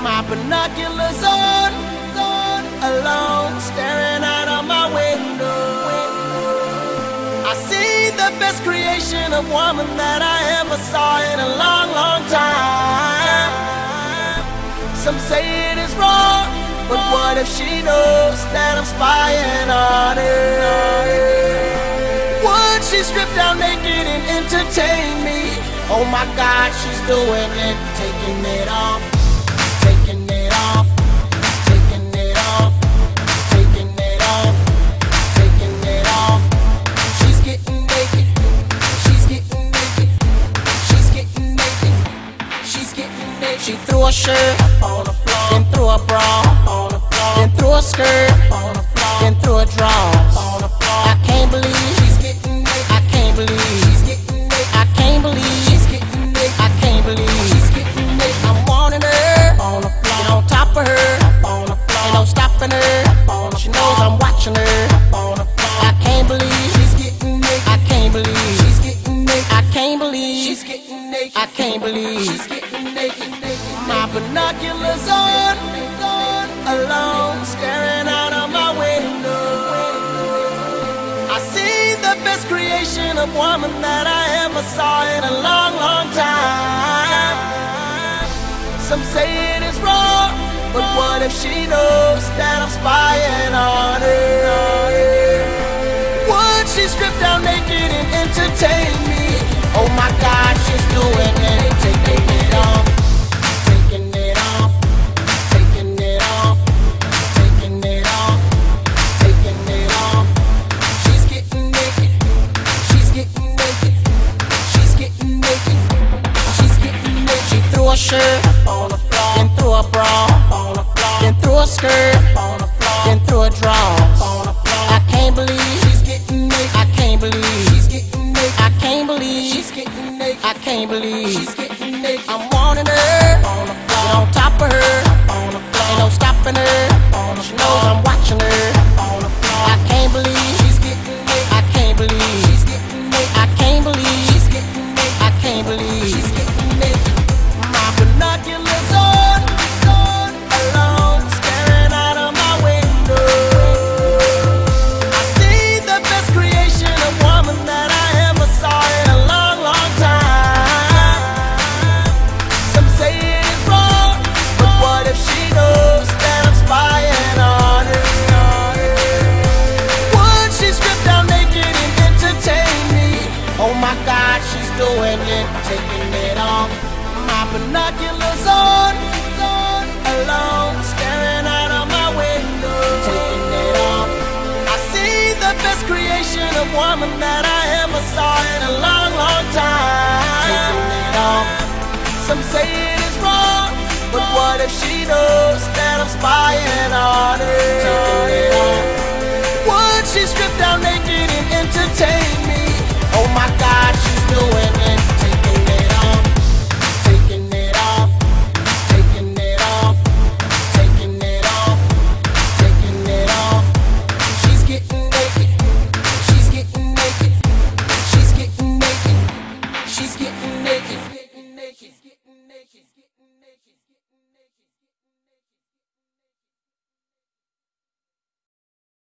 My binoculars on, alone, staring out of my window. I see the best creation of woman that I ever saw in a long, long time. Some say it is wrong, but what if she knows that I'm spying on her? Would she strip down naked and entertain me? Oh my God, she's doing it, taking it off, taking it off, taking it off, taking it off, taking it off. She's getting naked, she's getting naked, she's getting naked, she's getting naked. She threw a shirt on the floor, then threw a bra on the floor, then threw a skirt on the floor, then threw a drawers on the floor. I can't believe she's getting naked. I can't believe she's getting naked. I can't believe she's getting naked. I can't believe she's getting naked. I'm wanting her on the floor, get on top of her on the floor. Ain't no stopping her. She knows I'm watching her on the floor. I can't believe she's getting naked. I can't believe she's getting naked. I can't believe she's getting naked. I can't believe she's getting naked. My binoculars on, alone, staring out of my window. I see the best creation of woman that I ever saw in a long, long time. Some say it is wrong, but what if she knows that I'm spying on her? Would she strip down naked and entertain me? Oh my God, she's doing it, taking it off, taking it off, taking it off, taking it off, taking it off. She's getting naked, she's getting naked, she's getting naked, she's getting naked. She threw a shirt on the floor, then threw a bra on the floor, then threw a skirt on the floor, then threw a drawers on the floor. I can't believe she's getting naked. I can't believe she's getting naked. I can't believe she's getting naked. I can't believe she's getting naked. I'm wanting her on the floor, get on top of her on the floor. Ain't no stopping her. She knows I'm watching her on the floor. I can't believe she's getting naked. I can't believe she's getting naked. I can't believe she's getting naked. I can't believe she's getting naked. My binoculars on, alone, staring out of my window. I see the best creation of woman that I ever saw in a long, long time. Some say it is wrong, but what if she knows that I'm spying on her? Would she strip down naked and entertain me? Oh my God, she's doing it, taking it off. My binoculars on, alone, staring out of my window, taking it off. I see the best creation of woman that I ever saw in a long, long time. Taking it off. Some say it is wrong, but what if she knows